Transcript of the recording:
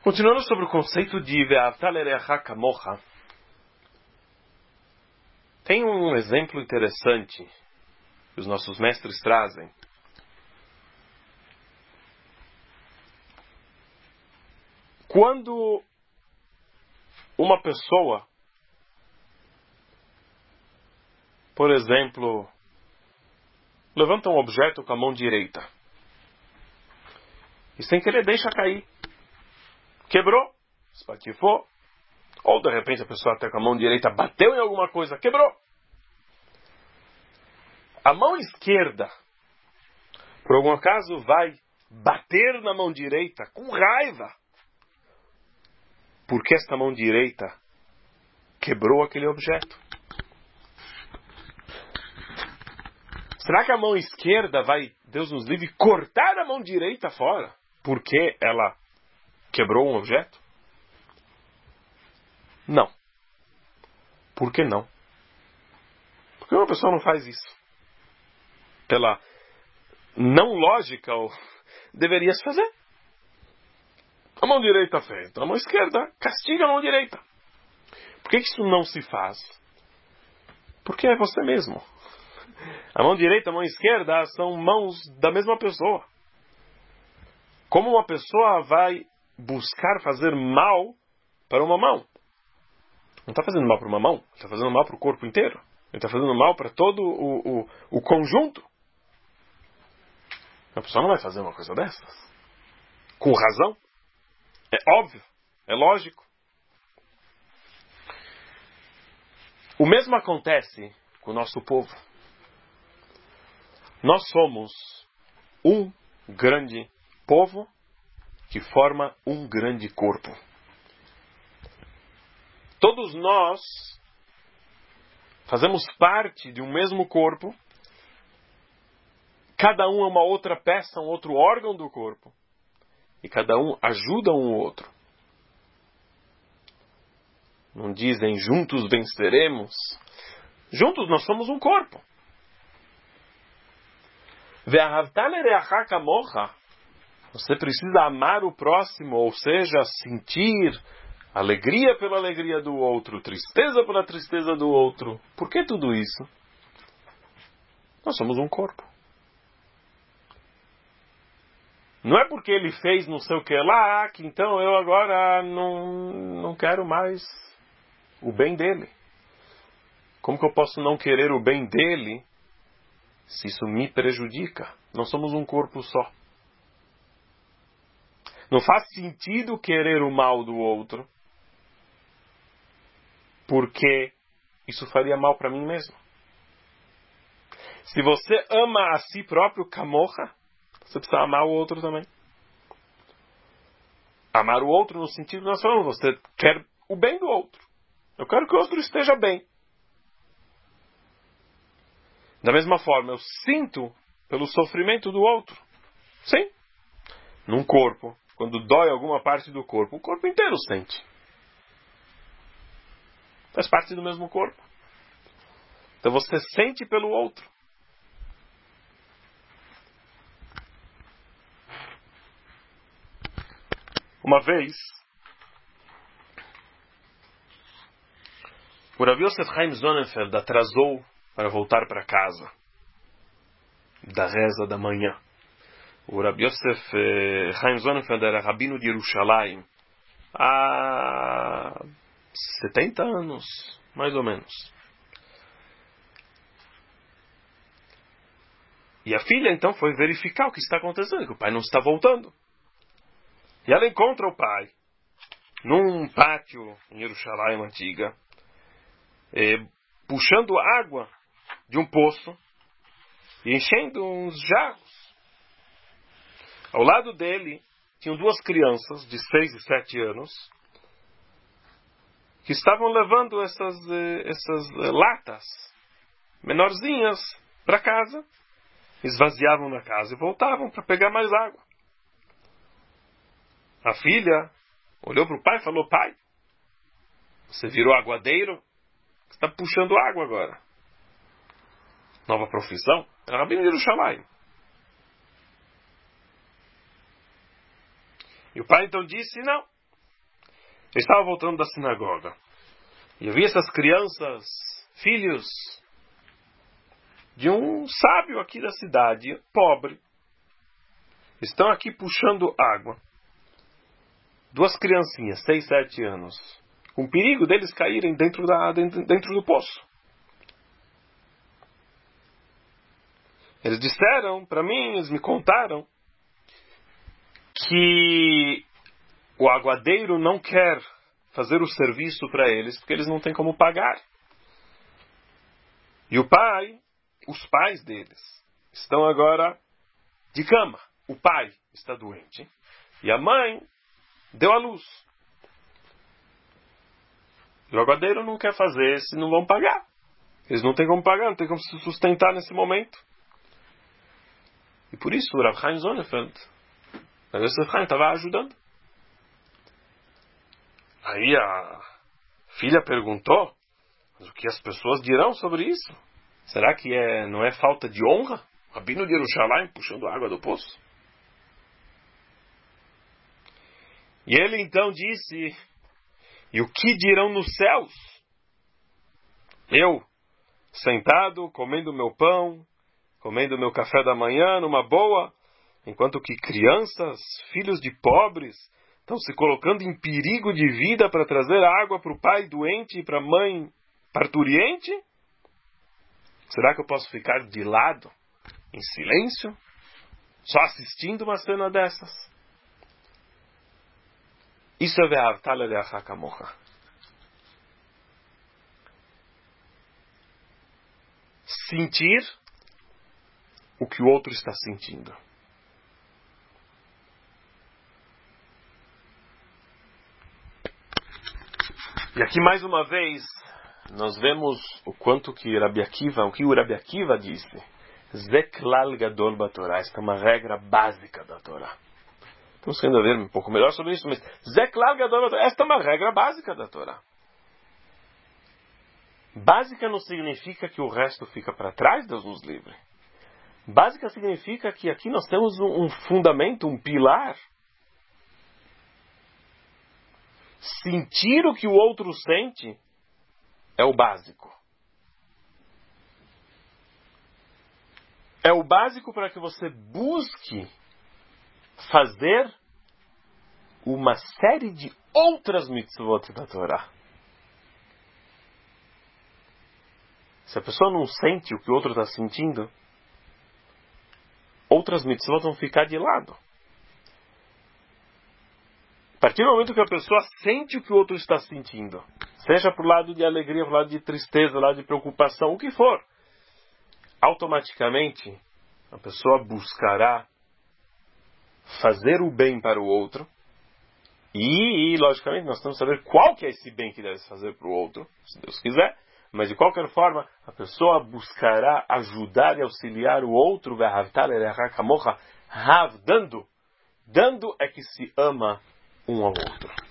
Continuando sobre o conceito de Ve'ahavta l'reacha kamocha, tem um exemplo interessante que os nossos mestres trazem. Quando uma pessoa, por exemplo, levanta um objeto com a mão direita e sem querer deixa cair, quebrou, espatifou, ou de repente a pessoa até com a mão direita bateu em alguma coisa, quebrou. A mão esquerda, por algum acaso, vai bater na mão direita com raiva, porque esta mão direita quebrou aquele objeto. Será que a mão esquerda vai, Deus nos livre, cortar a mão direita fora porque ela quebrou um objeto? Não. Por que não? Porque uma pessoa não faz isso. Pela não lógica, deveria se fazer. A mão direita fez, então a mão esquerda castiga a mão direita. Por que isso não se faz? Porque é você mesmo. A mão direita e a mão esquerda são mãos da mesma pessoa. Como uma pessoa vai buscar fazer mal para uma mão? Não está fazendo mal para uma mão, ele está fazendo mal para o corpo inteiro. Ele está fazendo mal para todo o conjunto. A pessoa não vai fazer uma coisa dessas. Com razão. É óbvio. É lógico. O mesmo acontece com o nosso povo. Nós somos um grande povo que forma um grande corpo. Todos nós fazemos parte de um mesmo corpo. Cada um é uma outra peça, um outro órgão do corpo. E cada um ajuda um ao outro. Não dizem juntos venceremos. Juntos nós somos um corpo. Ve'ahavta l'reacha kamocha. Você precisa amar o próximo, ou seja, sentir alegria pela alegria do outro, tristeza pela tristeza do outro. Por que tudo isso? Nós somos um corpo. Não é porque ele fez não sei o que lá, que então eu agora não quero mais o bem dele. Como que eu posso não querer o bem dele se isso me prejudica? Nós somos um corpo só. Não faz sentido querer o mal do outro, porque isso faria mal para mim mesmo. Se você ama a si próprio, kamocha, você precisa amar o outro também. Amar o outro no sentido que nós falamos, você quer o bem do outro. Eu quero que o outro esteja bem. Da mesma forma, eu sinto pelo sofrimento do outro. Sim. Num corpo, quando dói alguma parte do corpo, o corpo inteiro sente. Faz parte do mesmo corpo. Então você sente pelo outro. Uma vez, o Rav Yosef Chaim Sonnenfeld atrasou para voltar para casa da reza da manhã. O Rav Yosef Chaim Sonnenfeld era rabino de Yerushalayim há 70 anos, mais ou menos. E a filha então foi verificar o que está acontecendo, que o pai não está voltando. E ela encontra o pai num pátio em Yerushalayim antiga, puxando água de um poço e enchendo uns jarros. Ao lado dele tinham duas crianças de 6 e 7 anos que estavam levando essas latas menorzinhas para casa, esvaziavam na casa e voltavam para pegar mais água. A filha olhou para o pai e falou: pai, você virou aguadeiro? Você está puxando água agora. Nova profissão? Era rabino de Yerushalayim. E o pai então disse: não, Eu estava voltando da sinagoga. E eu vi essas crianças, filhos de um sábio aqui da cidade, pobre. Estão aqui puxando água. 2 criancinhas, 6, 7 anos. Com perigo deles caírem dentro do poço. Eles disseram para mim, eles me contaram, que o aguadeiro não quer fazer o serviço para eles, porque eles não têm como pagar. E os pais deles, estão agora de cama. O pai está doente. E a mãe deu à luz. E o aguadeiro não quer fazer se não vão pagar. Eles não têm como pagar, não têm como se sustentar nesse momento. E por isso o Rav Chaim Sonnefeld, o Rav Chaim estava ajudando. Aí a filha perguntou, mas o que as pessoas dirão sobre isso? Será que não é falta de honra? Rabino de Yerushalayim puxando a água do poço? E ele então disse, e o que dirão nos céus? Eu, sentado, comendo meu pão, comendo meu café da manhã, numa boa, enquanto que crianças, filhos de pobres, estão se colocando em perigo de vida para trazer água para o pai doente e para a mãe parturiente? Será que eu posso ficar de lado, em silêncio, só assistindo uma cena dessas? Isso é ve'ahavta lereacha kamocha. Sentir o que o outro está sentindo. E aqui mais uma vez nós vemos o quanto que o Rabi Akiva disse. Zeklal gadol batorá. Esta é uma regra básica da Torá. Estamos querendo ver um pouco melhor sobre isso, mas Zeklal gadol batorá. Esta é uma regra básica da Torá. Básica não significa que o resto fica para trás, Deus nos livre. Básica significa que aqui nós temos um fundamento, um pilar. Sentir o que o outro sente é o básico. É o básico para que você busque fazer uma série de outras mitzvot da Torá. Se a pessoa não sente o que o outro está sentindo, outras mitzvot vão ficar de lado. A partir do momento que a pessoa sente o que o outro está sentindo, seja por lado de alegria, por lado de tristeza, por lado de preocupação, o que for, automaticamente a pessoa buscará fazer o bem para o outro e logicamente, nós temos que saber qual que é esse bem que deve fazer para o outro, se Deus quiser, mas de qualquer forma, a pessoa buscará ajudar e auxiliar o outro, dando é que se ama um ao outro.